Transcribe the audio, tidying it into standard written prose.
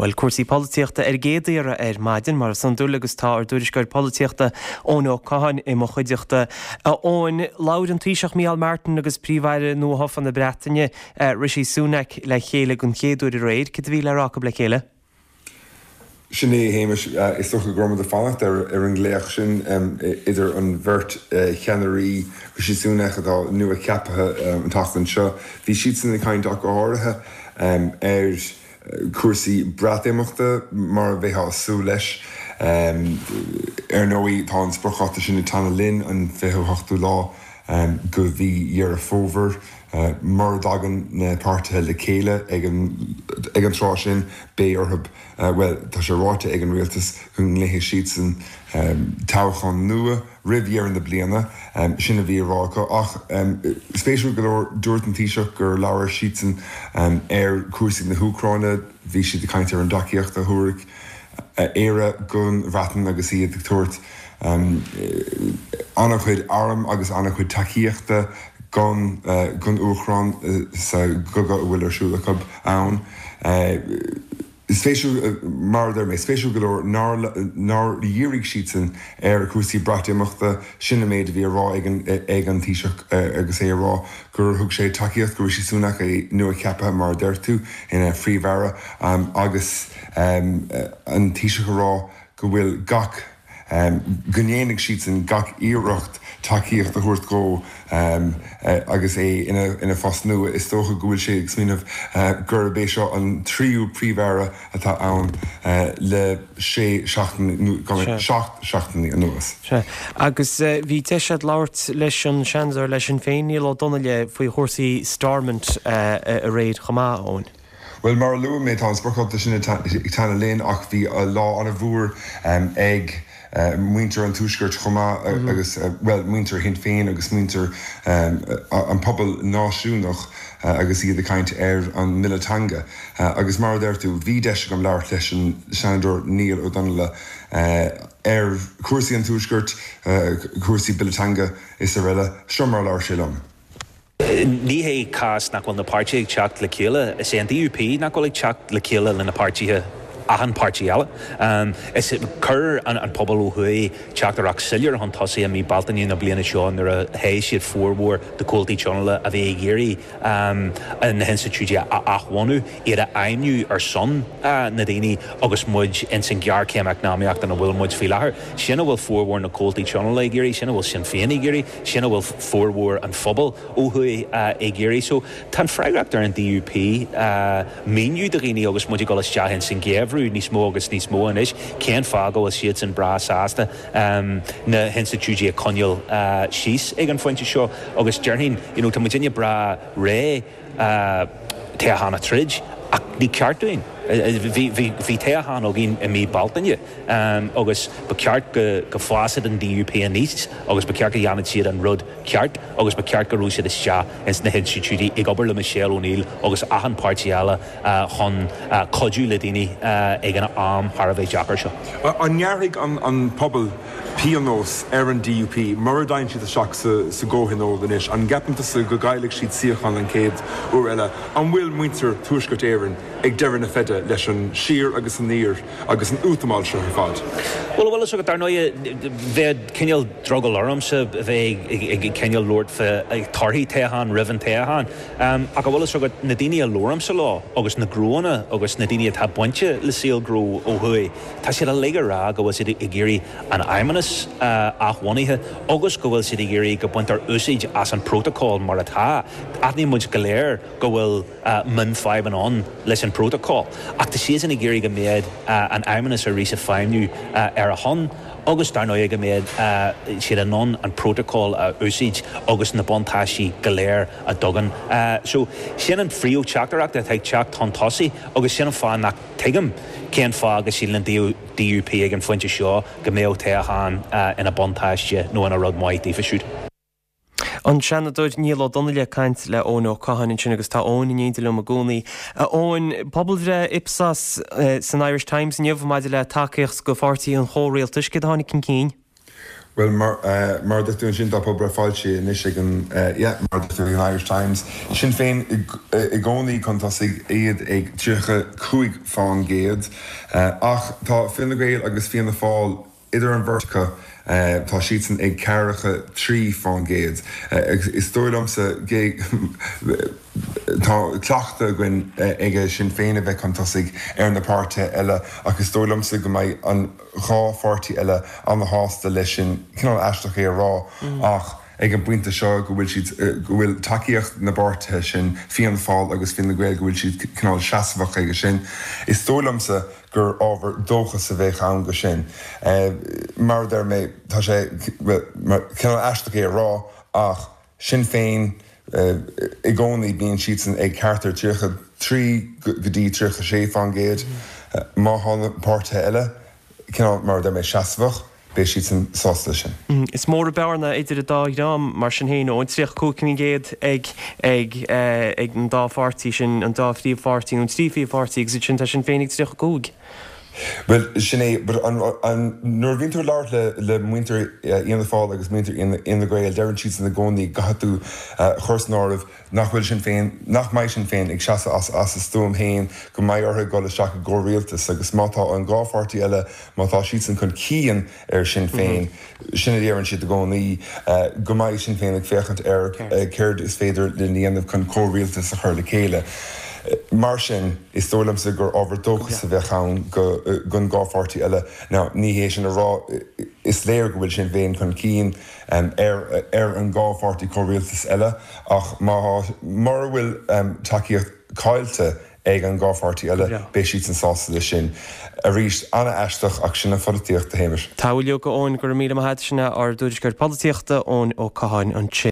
Well, cuasaí políochta géadaíire maidin mar san dúlagus tá dúrisgur políochta ón ó cáin I mo chuideachta ón láir an tíiseach Micheál Martin agus príomhhaire nó hofan na Breataine Rishi Sunak le chéile gon chéadúir réid, cid bhí le ráca le chéile? Sinné Hamish is toch a gromad a fannacht an gléach sin idir an bhirt cheannarí Rishi Sunak atá nua ceapathe an tachtan seo. Bhí siad san na caint ach áirithe cuasaí braataimachta mar bheitha sú leis nóí tá an sprachata sin na Tána Lynn an 28 lá go bhí dhear fómhar mar dagan na páirtithe le chéile ag an trá sin bé orthab well tá sé ráite ag an rialtas chun léthe siad san tábhachan nua ribhéar an na bliana sin a bhí rácha ach spéisiú go dúirt an tíiseach gur leabhar siad san cuasaí na húcráine bhí siad a caint ar an daciacht a thuairig éire gon bhreatan agus iad ag tuairt annach chuid arm agus annach chuid taciaachta gon uachran sa goga bhfuil arsúlachab ann. Spéisiú mar mé spéisiú go nar dhéirigh siad san cuasaí braataimachta sinna méid bhí rá ag an tíiseach agus é rá gur thug sé taciacht gur Rishi Sunak é nua ceapathe mar deirtú ina phríomhmhara agus an tíiseach rá go bhfuil gach gnéanaigh siad san gach íireacht taciacht a thuairt go agus é ina fas nua is tócha go bhfuil sé ag smíanamh gur bé seo an tríú príomhmhara atá ann le seachtaí an nuas. Agus bhí teisiad labhairt leis an seanzar leis an féin níl á donna le faoi chósaí Stormont a réad chomá ón. Well, mar luain méid tá an sprachata sin ag Tána Lynn ach bhí a lá an a bhuair ag muinter an túisgurt chomá agus muinter hin féin agus muinter an pobl náisiúnach agus iad a caint an Militanga agus mar d'irtú bhí deise go leabhar leis an seanadóir Neil O'Donnell cuasaí an túisgurt cuasaí Militanga is a riile seo mar leabhar sé liom. Ní hé cás nach bhfuil na páirtí ag teacht le chéile, is an DUP nach bhfuil ag teacht le chéile le na páirtíthe ahan páirtíála. Is cur an pobl ó thuí teachtarach sillar an tosaí a mí baltaí na bliana seán ar a hééis siad fórmhór de Cóltaí Teanla a bheith géirí an na Institute achhainú ar a aimniú ar son na daoine agus muid in san gear céimeach náíocht an a bhfuil muid fí láthair. Sinna bhfuil fórmhór na Cóltaí Teanla géirí, sinna bhfuil sin féin géirí, sinna bhfuil fórmhór an phobal ó thuí géirí. So tá freigracht ar an DUP míniu de daoine agus muid go isteach in san géamh níos mó agus níos mó inis cén fágó a siad san bra sásta na Institute a Conneal síos ag an foiinte seo agus dearthain tá muidirne bra ré teachanna trid ach ní ceartúin. Bhí teachan ó gin a mí baltaine agus ba ceart go fásid an DUP a níos agus ba ceart go dhéanamh siad an rud ceart agus ba ceart go rúisiad is teach ins na Institute ag obair le Michelle O'Neill agus ahan páirtíála chun codú le daoine ag an am thar a bheith deachar seo. An nearrig an pobl pianos ar an DUP mar dain siad a seach sa ggóthain ódanis an gapanta sa go gaiigh siad siochan an céad ó eile an bhfuil muinter tuaisgurt éireann ag deireann na fede leis an siar agus an níor agus an útamáil seo ar fad. Well, so go darnoie bheith cinneal drogel ormsa bheith ag cinneal Lord fe ag tarthaí teachan rivan teachan a go bhfuil so go na daoine a lóramsa lá agus na grúna agus na daoine tá buinte le síl grú ó thuí. Tá siad a léige rá go bhfuil siad i ggéirí an aimmanas achhainithe agus go bhfuil siad i ggéirí go buintear úsáid as an protocol mar atá. Aithní muid go léir go bhfuil min feib an on leis an protocol. Ach tá siad in i ggéirí go méad an aimmanas a rís a feimniú ar a hon agus darnoie go méad siad an non an protocol úsáid agus na bontáisí go léir a dogan. So sin an frío teachtarach a teag teacht an tosaí agus sin an fá nach tuigim cén fá agus síl an DUP ag an foiinte seo go méo teachan ina bontáiste nó in a rud maith dífisiúd. An seanadóid níl ó donna le caint le ón ó cahainn sin agus tá ón in éidir le a gcónaí. Ón poblre Ipsos san Irish Times in jobh maidir le takeíocht go fortaí an chóréaltas go tháinig cin cín. Well, mar dat dún sin op breáiltí níos mar an Irish Times. Sin féin I gcónaí chuntasig iad ag tucha chuig fáin géad ach tá Fine Gael agus Fianna Fáil idir an bhirrtacha tá siad ag cearacha trí fáin géad. Is dólamsa tá cleachta gin ige sin féin a bheith chuntasig na páirte eile agus dólamsa go mbeidh an rápháirtí eile an na hásta lei sin cinál eisteach é rá ach ag an buinte seo go bhfuil takeíocht na báirte sin Fianna Fáil agus Fine Gael go bhfuil siad cinál seasamhach aige sin. Is dólamsa gur ábhar dóchas a bheith an go sin. Mar dar mé tá sé cinál eisteach é rá ach sin féin I gcónaí bíonn siad ag ceartar tucha trí go dtí tucha sé fáin géad má tháina páirte eile cinál mar dar mé seasamhach bé siad san sásta sin. Is mór a bearna idir a dáidám mar sin héin óin tríoch cúcin géad ag an dápháirtí sin an dáphríomhpháirtí ón tríomhpháirtí agus sin tá sin féinnig tríoch cúg. Well, sinné, but nuair bhíonn leart le muintir Fianna Fáil agus muintir Fine Gael dearann siad na gcónaí gathú chósnáirmh nach bhfuil sin féin nach mbeidh sin féin ag seasa as stúm héin go mbeidh ortha go isteach go réaltas agus mátá an gápháirtí eile mátá siad san chun cían sin féin sinna dearann siad a gcónaí go mbeidh sin féin ag féchant céird is féidir le níanamh chun córéaltas a chuir le chéile. Mar sin is dólamsa gur ábhar dóchas a bheith ann gon gápháirtí eile. Now, ní hééis sin a rá is léir go bhfuil sin bhéin chun cían an gápháirtí córéaltas eile ach mar bhfuil takeíocht cáilte ag an gápháirtí eile bé siad san sásta lei sin. A rís anna eisteach ach sinna folaíocht a héimeir. Tá bhfuil go ón gur míle sinna ar dúidir políochta ón ó Caháin an